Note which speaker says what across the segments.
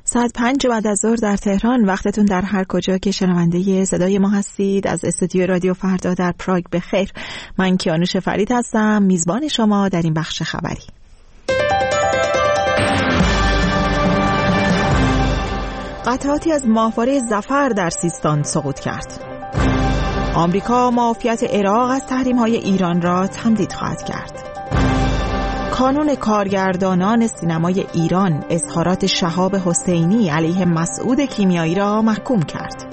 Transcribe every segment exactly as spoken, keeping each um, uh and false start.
Speaker 1: ساعت پنج بعد از ظهر در تهران، وقتتون در هر کجا که شنونده صدای ما هستید از استودیو رادیو فردا در پراگ بخیر. من کیانوش فرید هستم، میزبان شما در این بخش خبری. قطعاتی از ماهواره ظفر در سیستان سقوط کرد. آمریکا معافیت عراق از تحریم‌های ایران را تمدید خواهد کرد. کانون کارگردانان سینمای ایران اظهارات شهاب حسینی علیه مسعود کیمیایی را محکوم کرد.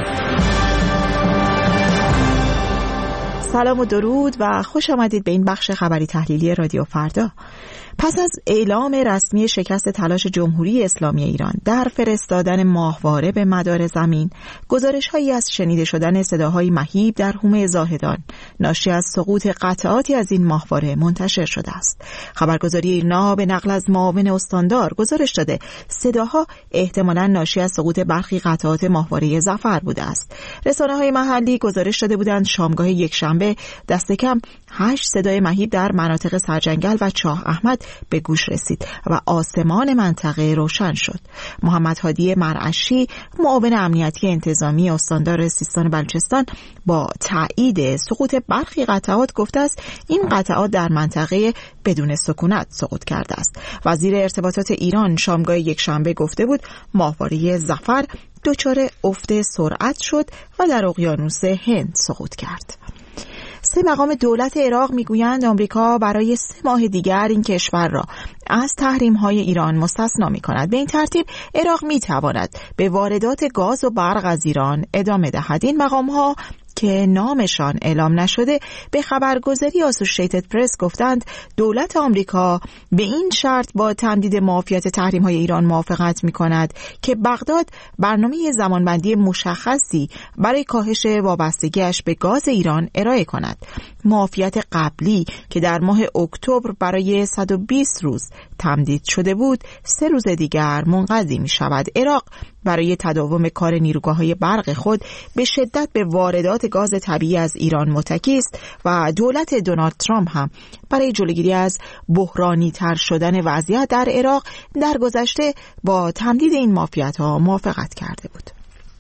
Speaker 1: سلام و درود و خوش آمدید به این بخش خبری تحلیلی رادیو فردا. پس از اعلام رسمی شکست تلاش جمهوری اسلامی ایران در فرستادن ماهواره به مدار زمین، گزارش‌هایی از شنیده شدن صداهای مهیب در حومه زاهدان ناشی از سقوط قطعاتی از این ماهواره منتشر شده است. خبرگزاری ایرنا به نقل از معاون استاندار گزارش داده صداها احتمالاً ناشی از سقوط برخی قطعات ماهواره ظفر بوده است. رسانه‌های محلی گزارش داده بودند شامگاه یکشنبه دست کم هشت صدای مهیب در مناطق سرجنگل و چاه احمد به گوش رسید و آسمان منطقه روشن شد. محمد هادی مرعشی، معاون امنیتی انتظامی استاندار سیستان بلوچستان، با تایید سقوط برخی قطعات گفته است این قطعات در منطقه بدون سکونت سقوط کرده است. وزیر ارتباطات ایران شامگاه یکشنبه گفته بود ماهواره ظفر دچار افت سرعت شد و در اقیانوس هند سقوط کرد. سه مقام دولت عراق میگویند آمریکا برای سه ماه دیگر این کشور را از تحریم‌های ایران مستثنا می‌کند. به این ترتیب عراق می‌تواند به واردات گاز و برق از ایران ادامه دهد. این مقام‌ها که نامشان اعلام نشده به خبرگزاری آسوشیتد پرس گفتند دولت آمریکا به این شرط با تمدید معافیت تحریم‌های ایران موافقت می‌کند که بغداد برنامه زمانبندی مشخصی برای کاهش وابستگیش به گاز ایران ارائه کند. معافیت قبلی که در ماه اکتبر برای صد و بیست روز تمدید شده بود، سه روز دیگر منقضی می‌شود. عراق برای تداوم کار نیروگاه‌های برق خود به شدت به واردات گاز طبیعی از ایران متکی است و دولت دونالد ترامپ هم برای جلوگیری از بحرانی تر شدن وضعیت در عراق در گذشته با تمدید این معافیت‌ها موافقت کرده بود.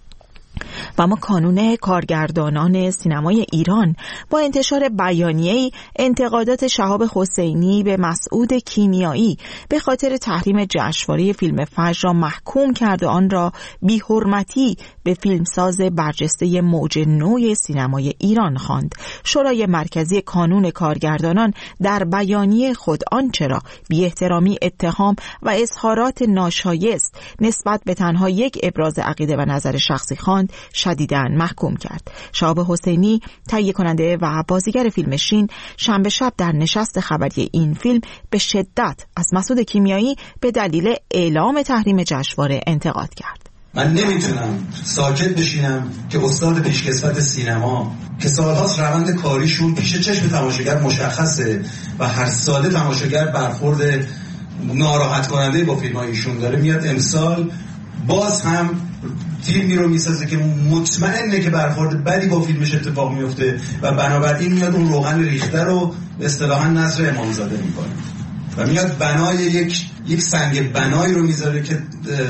Speaker 1: و اما کانون کارگردانان سینمای ایران با انتشار بیانیه‌ای انتقادات شهاب حسینی به مسعود کیمیایی به خاطر تحریم جشنواره فیلم فجر را محکوم کرد و آن را بی‌حرمتی به فیلمساز برجسته موج نو سینمای ایران خواند. شورای مرکزی کانون کارگردانان در بیانیه خود آنچه را بی‌احترامی، اتهام و اظهارات ناشایست نسبت به تنها یک ابراز عقیده و نظر شخصی خواند شدیداً محکوم کرد. شهاب حسینی، تهیه کننده و بازیگر فیلم شین، شنبه شب در نشست خبری این فیلم به شدت از مسعود کیمیایی به دلیل اعلام تحریم جشنواره انتقاد کرد.
Speaker 2: من نمیتونم ساکت بشینم که استاد پیشکسوت سینما که سالهاست روند کاریشون پیش چشم تماشاگر مشخصه و هر ساله تماشاگر برخورد ناراحت کننده با فیلم‌های ایشون داره، میاد امسال باز هم فیلمی رو میسازه که مطمئنه که برخورد بدی با فیلمش اتفاق میفته و بنابراین میاد اون روغن ریخته رو اصطلاحاً نصر امامزاده میکنه و میاد بنای یک یک سنگ بنایی رو میذاره که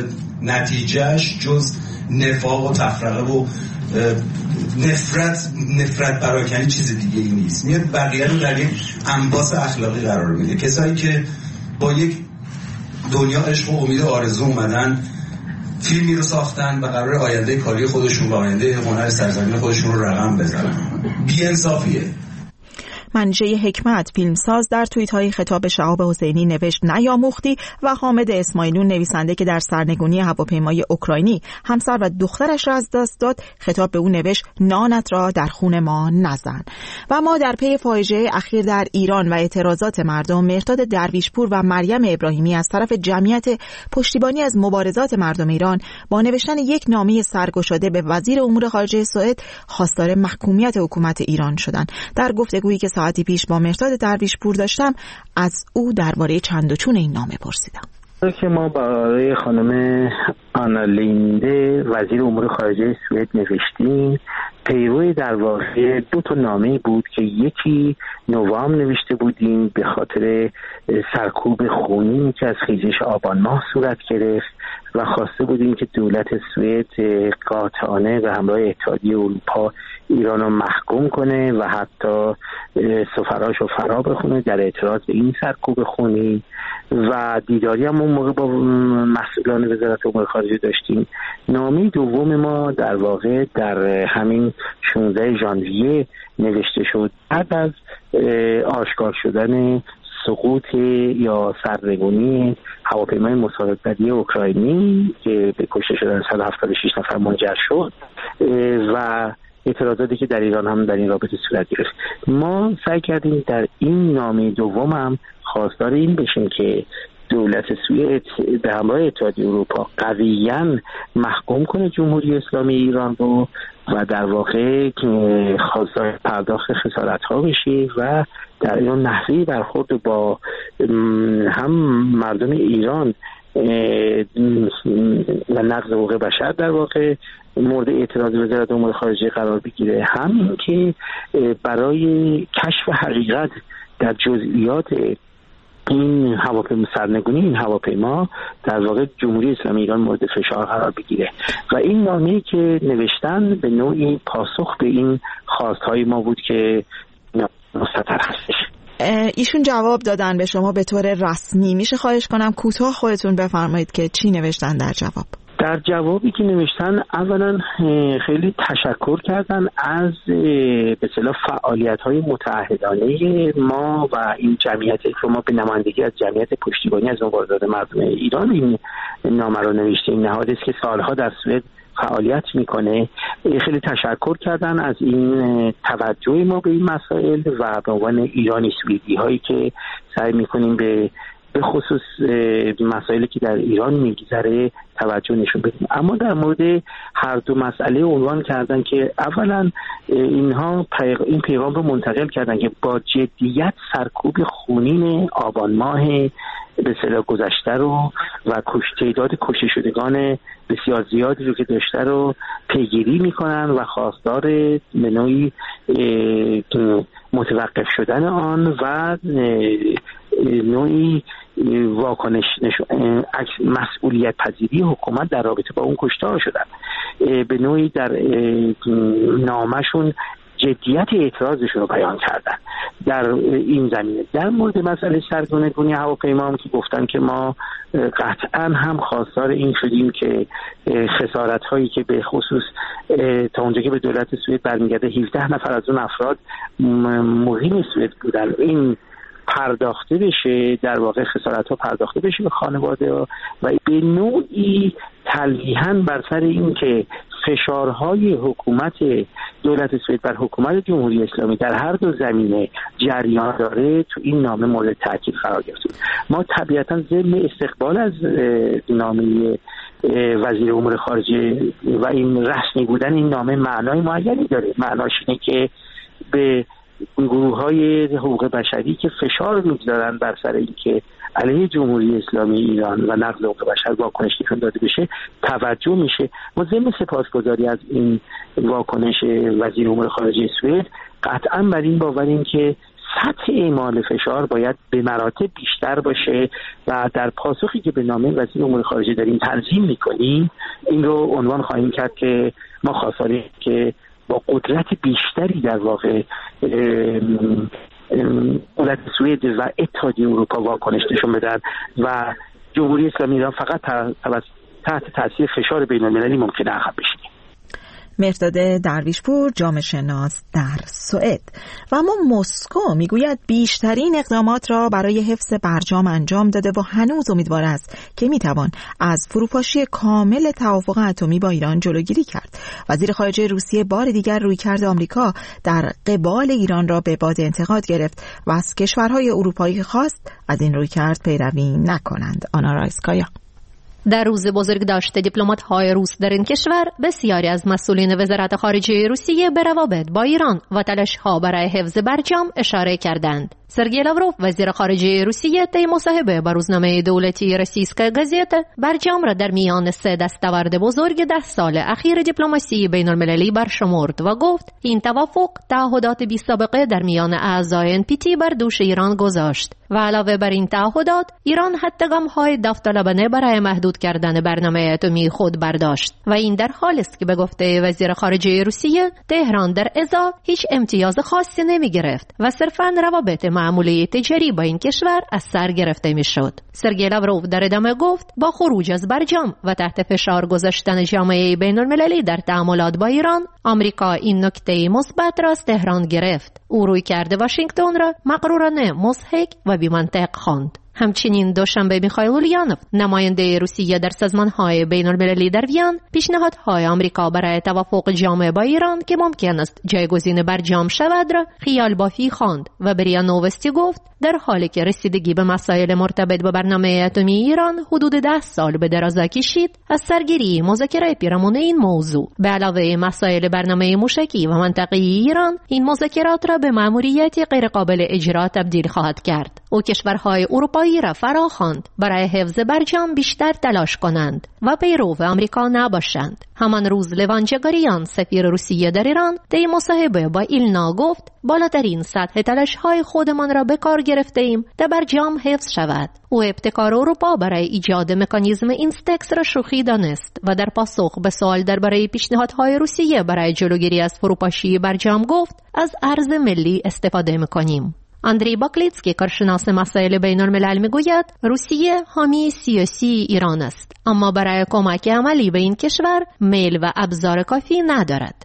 Speaker 2: نتیجهش جز نفاق و تفرقه و نفرت نفرت پراکنی چیز دیگه ای نیست. میاد بقیه رو در یک انباس اخلاقی قرار میده. کسایی که با یک دنیا عشق و امید و آرزو اومدن فیلمی رو ساختن و قرار آینده کاری خودشون و آینده هنر سرزمین خودشون رو رقم بزنن. بی‌انصافیه.
Speaker 1: منیژه حکمت فیلمساز در توییت های خطاب به شهاب حسینی نوشت نیاموختی و حامد اسماعیلون نویسنده که در سرنگونی هواپیمای اوکراینی همسر و دخترش را از دست داد خطاب به او نوشت نانت را در خون ما نزن. و ما در پی فاجعه اخیر در ایران و اعتراضات مردم، مهرداد درویشپور و مریم ابراهیمی از طرف جمعیت پشتیبانی از مبارزات مردم ایران با نوشتن یک نامه سرگشاده به وزیر امور خارجه سوئد خواستار محکومیت حکومت ایران شدند. در گفتگویی که ساعتی پیش با مهرداد درویشپور داشتم از او درباره چند و چون این نامه پرسیدم.
Speaker 3: که ما برای خانم آنا لینده وزیر امور خارجه سوئد نوشتیم، پیروی در واقع دو تا نامه بود که یکی نوامبر نوشته بودیم به خاطر سرکوب خونی که از خیزش آبان ماه صورت گرفت و خواسته بودیم که دولت سوئد قاطعانه به همراه اتحادیه اروپا ایران رو محکوم کنه و حتی سفراش رو فرا بخونه در اعتراض به این سرکوب خونی. و دیداری هم اون موقع با مسئولان وزارت امور خارجه داشتیم. نامه دوم ما در واقع در همین شانزده ژانویه نوشته شد بعد از آشکار شدن سقوط یا سرنگونی هواپیمای مساعدتی اوکراینی که به کشته شدن صد و هفتاد و شش نفر منجر شد و اعتراضاتی که در ایران هم در این رابطه صورت گرفت. ما سعی کردیم در این نامه دوم هم خواستار این بشیم که دولت سوئد به همراه اتحادیه اروپا قویاً محکوم کنه جمهوری اسلامی ایران رو و در واقع خواستار پرداخت خسارت‌ها بشه و در این نحوی برخورد با هم مردم ایران و نقض حقوق بشر در واقع مورد اعتراض وزارت امور خارجه قرار بگیره، هم که برای کشف حقیقت در جزئیات این هواپیما سرنگونی این هواپیما در واقع جمهوری اسلامی ایران مورد فشار قرار بگیره. و این نامه‌ای که نوشتن به نوعی پاسخ به این خواست‌های ما بود که مستتر هستش.
Speaker 1: ایشون جواب دادن به شما به طور رسمی. میشه خواهش کنم کوتاه خودتون بفرمایید که چی نوشتن در جواب؟
Speaker 3: در جوابی که نوشتن اولا خیلی تشکر کردن از به اصطلاح فعالیت‌های متعهدانه ما و این جمعیت که ما به نمایندگی از جمعیت پشتیبانی از مبارزات مردم ایران این نامه رو نوشتیم. نهادی است که سالها در سوئد فعالیت میکنه. خیلی تشکر کردن از این توجه ما به این مسائل و به عنوان ایرانی سوئدی هایی که سعی میکنیم به به خصوص مسائلی که در ایران میگذره توجه نشون بدیم. اما در مورد هر دو مسئله عنوان کردن که اولا اینها پیغ... این پیغام رو منتقل کردن که با جدیت سرکوب خونین آبان ماه به اصطلاح گذشته رو و تعداد کشته شدگان بسیار زیادی رو که داشته رو پیگیری میکنن و خواستار به نوعی متوقف شدن آن و نوعی واکنش مسئولیت پذیری حکومت در رابطه با اون کشتار شدن. به نوعی در نامشون جدیت اعتراضشون رو بیان کردن در این زمینه. در مورد مسئله سرنگونی هواپیما هم که گفتن که ما قطعا هم خواستار این شدیم که خسارت هایی که به خصوص تا اونجا که به دولت سوئد برمیگرده هفده نفر از اون افراد مقیم سوئد بودن این پرداخته بشه، در واقع خسارت ها پرداخته بشه به خانواده ها و به نوعی تلویحاً بر سر این که فشارهای حکومت دولت سوئد بر حکومت جمهوری اسلامی در هر دو زمینه جریان داره تو این نامه مورد تاکید قرار گرفت. ما طبیعتاً ضمن استقبال از نامه وزیر امور خارجه و این رسمی بودن این نامه معنای معینی داره. معناش اینه که به گروه‌های حقوق بشری که فشار می‌گذارن بر سر اینکه علیه جمهوری اسلامی ایران و نقض حقوق بشر واکنش نشون داده بشه توجه میشه. ما ضمن سپاسگزاری از این واکنش وزیر امور خارجه سوئد قطعاً بر این باوریم که سطح اعمال فشار باید به مراتب بیشتر باشه و در پاسخی که به نامه وزیر امور خارجه داریم تنظیم می‌کنیم این رو عنوان خواهیم کرد که ما خواستاریم که با قدرت بیشتری در واقع دولت سوئد و اتحادیه اروپا واکنش نشون بدن و جمهوری اسلامی ایران فقط تحت تاثیر فشار بین‌المللی ممکنه عقب بشینه.
Speaker 1: مرداد درویشپور جامعه شناس در سوئد. و اما مسکو میگوید بیشترین اقدامات را برای حفظ برجام انجام داده و هنوز امیدوار است که میتوان از فروپاشی کامل توافق اتمی با ایران جلوگیری کرد. وزیر خارجه روسیه بار دیگر رویکرد آمریکا در قبال ایران را به باد انتقاد گرفت و از کشورهای اروپایی خواست از این رویکرد پیروی نکنند. آنا رایسکایا.
Speaker 4: در روز بزرگداشت دیپلمات‌های روس در این کشور بسیاری از مسئولین وزارت خارجه روسیه به روابط با ایران و تلاش‌ها برای حفظ برجام اشاره کردند. سرگئی لاوروف وزیر خارجه روسیه طی مصاحبه با روزنامه دولتی روسیسکا گازت برجام را در میان سه دستاورد بزرگ ده سال اخیر دیپلماسی بین‌المللی برشمرد و گفت این توافق تعهدات بی‌سابقه در میان اعضای ان پی تی بر دوش ایران گذاشت و علاوه بر این تعهدات ایران حتی گام‌های داوطلبانه برای محدود محدود کردن برنامه اتمی خود برداشت و این در حالی است که به گفته وزیر خارجه روسیه تهران در ازا هیچ امتیاز خاصی نمی گرفت و صرفاً روابط معمولی تجاری با این کشور از سر گرفته می شد. سرگئی لاوروف در ادامه گفت با خروج از برجام و تحت فشار گذاشتن جامعه بین المللی در تعاملات با ایران، آمریکا این نکته مثبت را از تهران گرفت. او روی کرده واشنگتن را مغرورانه، مضحک و بی‌منطق خواند. همچنین دوشنبه میخائیل اولیانوف نماینده روسیه در سازمان‌های بین‌المللی در وین پیشنهادهای آمریکا برای توافق جامع با ایران که ممکن است جایگزین برجام شود را خیال بافی خواند و به ریا نووستی گفت در حالی که رسیدگی به مسائل مرتبط با برنامه اتمی ایران حدود ده سال به درازا کشید، از سرگیری مذاکره پیرامون این موضوع به علاوه مسائل برنامه موشکی و منطقه‌ای ایران، این مذاکرات را به مأموریتی غیرقابل اجرا تبدیل خواهد کرد. او کشورهای اروپایی را فراخواند برای حفظ برجام بیشتر تلاش کنند و پیرو آمریکا نباشند. همان روز لوان جگاریان سفیر روسیه در ایران در مصاحبه با ایلنا گفت بالاترین سطح تلاش‌های خودمان را به کار گرفته‌ایم تا برجام حفظ شود. او ابتکار اروپا برای ایجاد مکانیزم اینستکس را شوخی دانست و در پاسخ به سوال درباره پیشنهادهای روسیه برای جلوگیری از فروپاشی برجام گفت از ارز ملی استفاده می‌کنیم. اندری باکلیتسکی کارشناس مسائل بین الملل میگوید روسیه حامی سیاسی ایران است، اما برای کمک عملی به این کشور میل و ابزار کافی ندارد.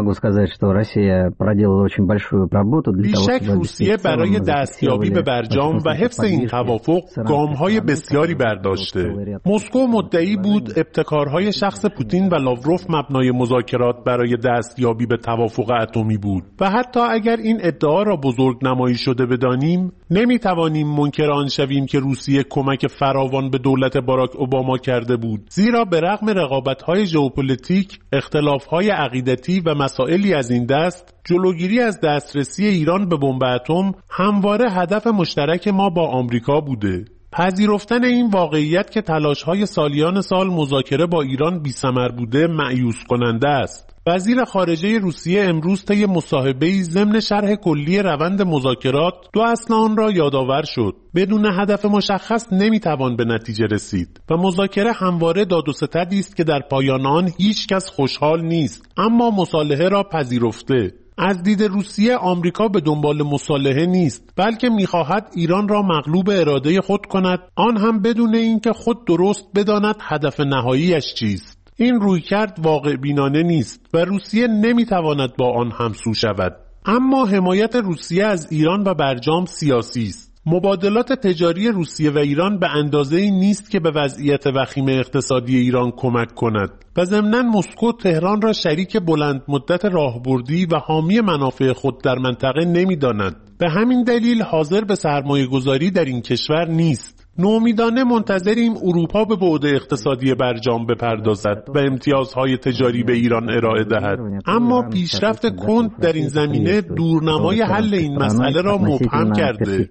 Speaker 5: بیشک روسیه برای دستیابی به برجام و حفظ این توافق گام‌های بسیاری برداشته. مسکو مدعی بود ابتکارهای شخص پوتین و لاوروف مبنای مذاکرات برای دستیابی به توافق اتمی بود و حتی اگر این ادعا را بزرگ نمایی شده بدانیم، نمیتوانیم منکر آن شویم که روسیه کمک فراوان به دولت باراک اوباما کرده بود، زیرا به رغم رقابت‌های ژئوپلیتیک، اختلاف‌های عقیدتی و مسائلی از این دست، جلوگیری از دسترسی ایران به بمب اتم همواره هدف مشترک ما با آمریکا بوده. پذیرفتن این واقعیت که تلاش‌های سالیان سال مذاکره با ایران بی‌ثمر بوده مأیوس کننده است. وزیر خارجه روسیه امروز طی مصاحبه‌ای ضمن شرح کلی روند مذاکرات دو اصل آن را یادآور شد. بدون هدف مشخص نمیتوان به نتیجه رسید و مذاکره همواره داد و ستدی است که در پایان آن هیچ کس خوشحال نیست، اما مصالحه را پذیرفته. از دید روسیه آمریکا به دنبال مصالحه نیست، بلکه می‌خواهد ایران را مغلوب اراده خود کند، آن هم بدون اینکه خود درست بداند هدف نهاییش چیست. این رویکرد واقع بینانه نیست و روسیه نمیتواند با آن همسو شود. اما حمایت روسیه از ایران و برجام سیاسی است. مبادلات تجاری روسیه و ایران به اندازه‌ای نیست که به وضعیت وخیم اقتصادی ایران کمک کند و ضمناً مسکو تهران را شریک بلند مدت راهبردی و حامی منافع خود در منطقه نمی‌داند. به همین دلیل حاضر به سرمایه‌گذاری در این کشور نیست. نومیدانه منتظریم اروپا به بعد اقتصادی برجام بپردازد و امتیازهای تجاری به ایران ارائه دهد، اما پیشرفت کند در این زمینه دورنمای حل این مسئله را مبهم کرده.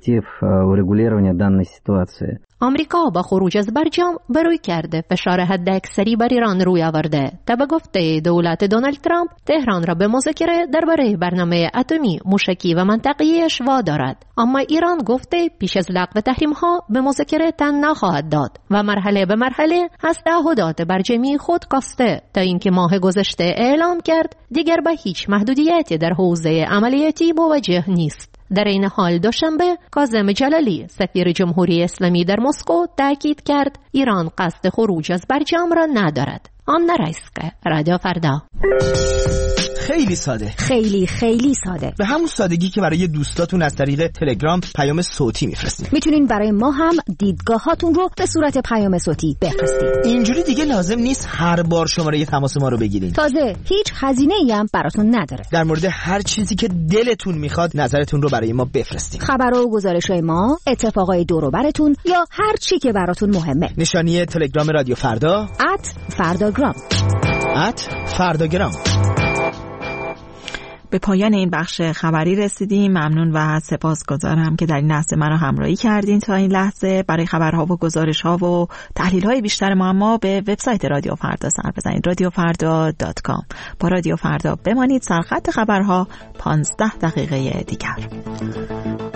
Speaker 4: آمریکا با خروج از برجام بروی کرده فشار حداکثری بر ایران روی آورده تا به گفته دولت دونالد ترامپ تهران را به مذاکره درباره برنامه اتمی، موشکی و منطقه‌ایش وادارد، اما ایران گفته پیش از لغو تحریم‌ها به مذاکره تن نخواهد داد و مرحله به مرحله از تعهدات برجامی خود کاسته تا اینکه ماه گذشته اعلام کرد دیگر به هیچ محدودیتی در حوزه عملیاتی مواجه نیست. در این حال دوشنبه کاظم جلالی سفیر جمهوری اسلامی در مسکو تاکید کرد ایران قصد خروج از برجام را ندارد. آن رایسکه، رادیو فردا.
Speaker 6: خیلی ساده،
Speaker 7: خیلی خیلی ساده،
Speaker 6: به همون سادگی که برای دوستاتون از طریق تلگرام پیام صوتی میفرستید.
Speaker 7: میتونین برای ما هم دیدگاهاتون رو به صورت پیام صوتی بفرستید.
Speaker 6: اینجوری دیگه لازم نیست هر بار شماره تماس ما رو بگیرین.
Speaker 7: تازه هیچ هزینه‌ای هم براتون نداره.
Speaker 6: در مورد هر چیزی که دلتون میخواد نظرتون رو برای ما بفرستید.
Speaker 7: خبرها و گزارش‌های ما، اتفاقای دور و براتون یا هر چی که براتون مهمه.
Speaker 6: نشانی تلگرام رادیو فردا
Speaker 7: ات فرداگرام
Speaker 6: ات فرداگرام.
Speaker 1: به پایان این بخش خبری رسیدیم. ممنون و سپاسگزارم که در این لحظه مرا همراهی کردین. تا این لحظه برای خبرها و گزارش‌ها و تحلیل‌های بیشتر معما به وبسایت رادیو فردا سر بزنید، رادیو فردا دات کام. با رادیو فردا بمانید. سرخط خبرها پانزده دقیقه دیگر.